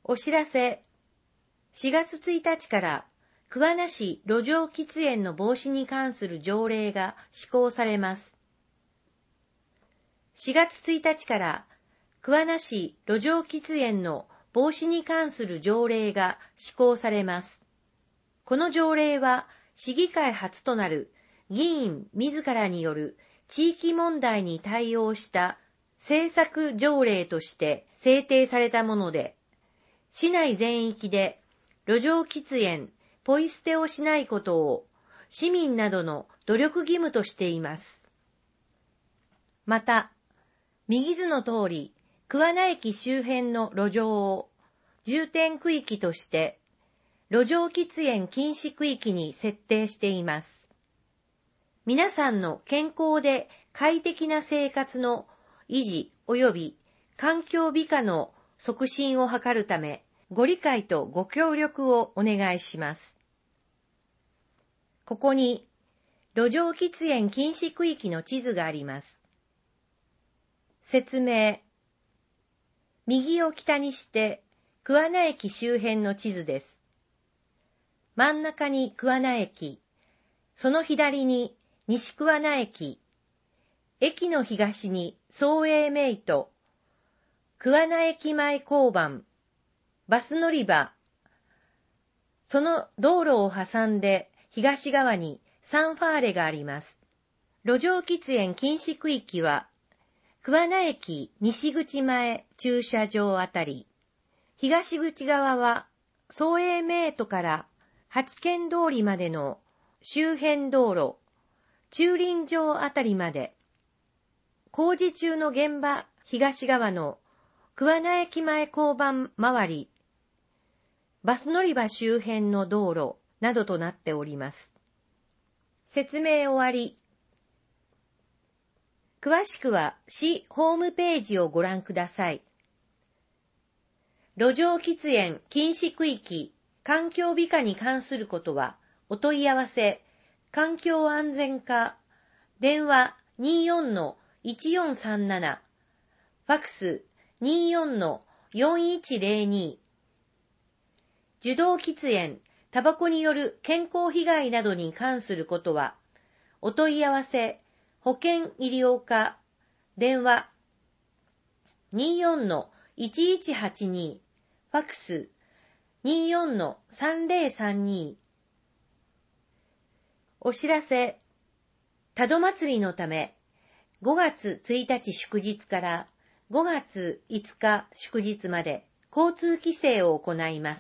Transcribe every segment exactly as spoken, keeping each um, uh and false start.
お知らせ。しがつついたちから桑名市路上喫煙の防止に関する条例が施行されます。しがつついたちから桑名市路上喫煙の防止に関する条例が施行されます。この条例は市議会初となる議員自らによる地域問題に対応した政策条例として制定されたもので、市内全域で路上喫煙、ポイ捨てをしないことを市民などの努力義務としています。また、右図の通り、桑名駅周辺の路上を重点区域として路上喫煙禁止区域に設定しています。皆さんの健康で快適な生活の維持及び環境美化の促進を図るため、ご理解とご協力をお願いします。ここに路上喫煙禁止区域の地図があります。説明。右を北にして桑名駅周辺の地図です。真ん中に桑名駅、その左に西桑名駅、駅の東に創英メイト、桑名駅前交番、バス乗り場、その道路を挟んで東側にサンファーレがあります。路上喫煙禁止区域は、桑名駅西口前駐車場あたり、東口側は創英メイトから八軒通りまでの周辺道路、駐輪場あたりまで、工事中の現場東側の桑名駅前交番周り、バス乗り場周辺の道路などとなっております。説明終わり。詳しくは市ホームページをご覧ください。路上喫煙禁止区域、環境美化に関することは、お問い合わせ、環境安全課、電話 にじゅうよんのいちよんさんなな、ファクス にじゅうよんのよんいちゼロに、受動喫煙、タバコによる健康被害などに関することは、お問い合わせ、保健医療課、電話 にじゅうよんのいちいちはちに、ファクス にじゅうよんのさんゼロさんに。お知らせ。多度祭りのため、ごがつついたち祝日からごがついつか祝日まで交通規制を行います。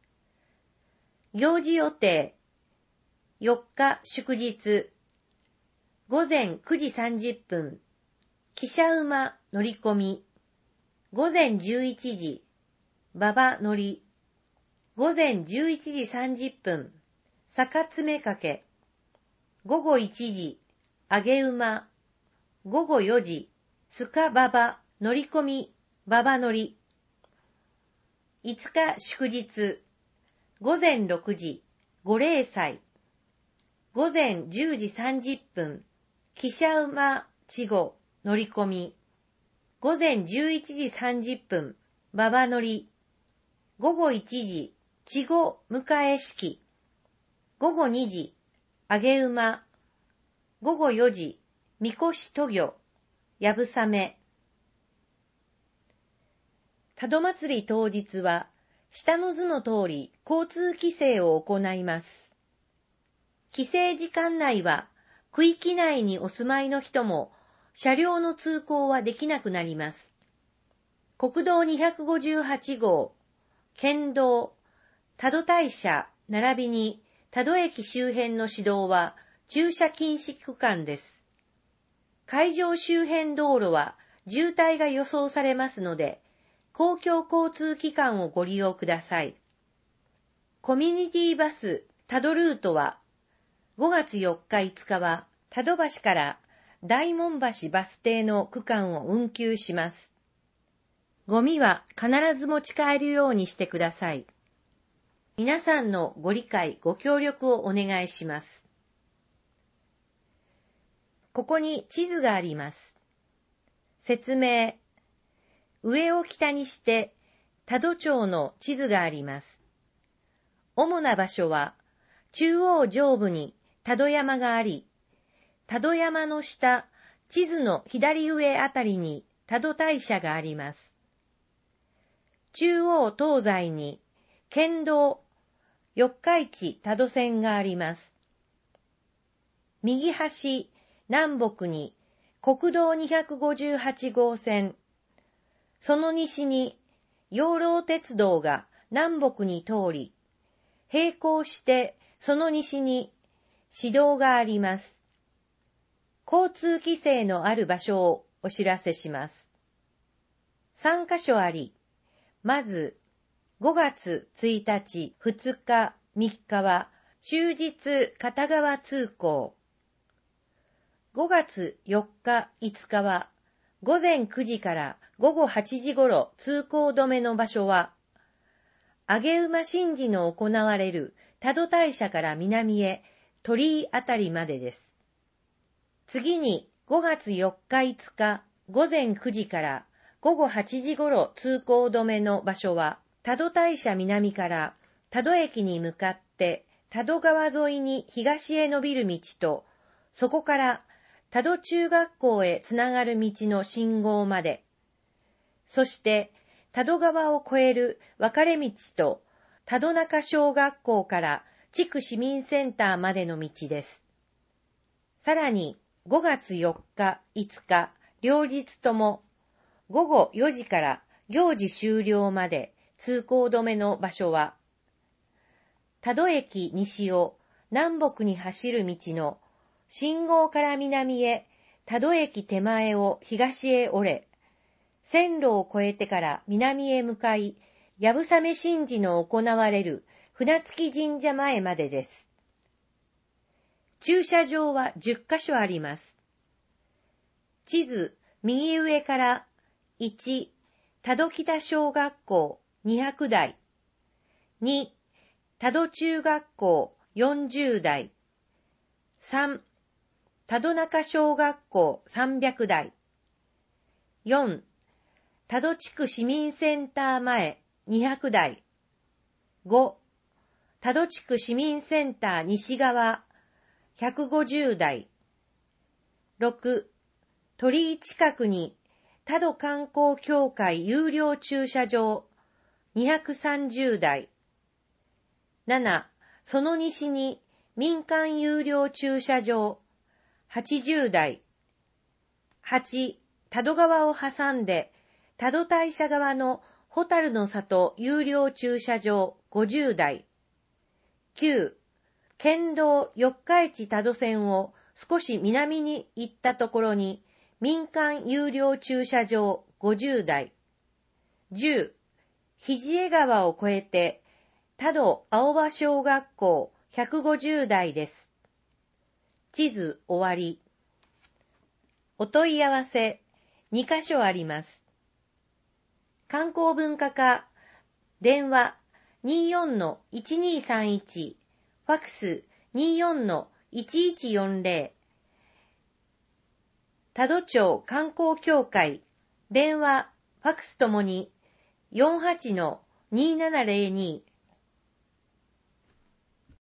行事予定。よっか祝日。ごぜんくじさんじゅっぷん、汽車馬乗り込み。ごぜんじゅういちじ、馬場乗り。ごぜんじゅういちじさんじゅっぷん、坂詰めかけ。ごごいちじ、上げ馬。ごごよじ、スカ馬場乗り込み、馬場乗り。いつか祝日。ごぜんろくじ、ご例祭。ごぜんじゅうじさんじゅっぷん、汽車馬稚児乗り込み。ごぜんじゅういちじさんじゅっぷん、馬場乗り。ごごいちじ、稚児迎え式。ごごにじ、上げ馬。ごごよじ、みこし渡御、やぶさめ。多度祭り当日は、下の図の通り交通規制を行います。規制時間内は、区域内にお住まいの人も、車両の通行はできなくなります。国道にひゃくごじゅうはちごう、県道、多度大社並びに多度駅周辺の市道は駐車禁止区間です。会場周辺道路は渋滞が予想されますので、公共交通機関をご利用ください。コミュニティバス多度ルートは、ごがつよっかいつかは多度橋から大門橋バス停の区間を運休します。ゴミは必ず持ち帰るようにしてください。皆さんのご理解、ご協力をお願いします。ここに地図があります。説明。上を北にして多度町の地図があります。主な場所は、中央上部に多度山があり、多度山の下、地図の左上あたりに多度大社があります。中央東西に県道四日市多度線があります。右端南北に国道にひゃくごじゅうはちごうせん、その西に養老鉄道が南北に通り、並行してその西に市道があります。交通規制のある場所をお知らせします。さんかしょあり、まずごがつついたち、ふつか、みっかは終日片側通行。ごがつよっか、いつかはごぜんくじからごごはちじごろ通行止めの場所は、上げ馬神事の行われる多度大社から南へ鳥居あたりまでです。次にごがつよっか、いつか、ごぜんくじからごごはちじごろ通行止めの場所は、多度大社南から多度駅に向かって多度川沿いに東へ伸びる道と、そこから多度中学校へつながる道の信号まで、そして多度川を越える分かれ道と多度中小学校から地区市民センターまでの道です。さらにごがつよっか、いつか、両日ともごごよじから行事終了まで通行止めの場所は、多度駅西を南北に走る道の信号から南へ多度駅手前を東へ折れ、線路を越えてから南へ向かい、やぶさめ神事の行われる船付神社前までです。駐車場はじゅっかしょあります。地図右上からいち、多度北小学校にひゃくだい、に、多度中学校よんじゅうだい、さん、多度中小学校さんびゃくだい、よん、多度地区市民センター前にひゃくだい、ご、多度地区市民センター西側ひゃくごじゅうだい、ろく、鳥居近くに多度観光協会有料駐車場にひゃくさんじゅうだい、なな、その西に民間有料駐車場はちじゅうだい、はち、多度川を挟んで多度大社側のホタルの里有料駐車場ごじゅうだい、きゅう、県道四日市多度線を少し南に行ったところに民間有料駐車場ごじゅうだい、じゅう、肘江川を越えて多度青葉小学校ひゃくごじゅうだいです。地図終わり。お問い合わせにかしょあります。観光文化課、電話 にじゅうよんのいちにーさんいち、ファックス にじゅうよんのいちいちよんぜろ、多度町観光協会、電話、ファックスともに よんはちのにーななぜろに、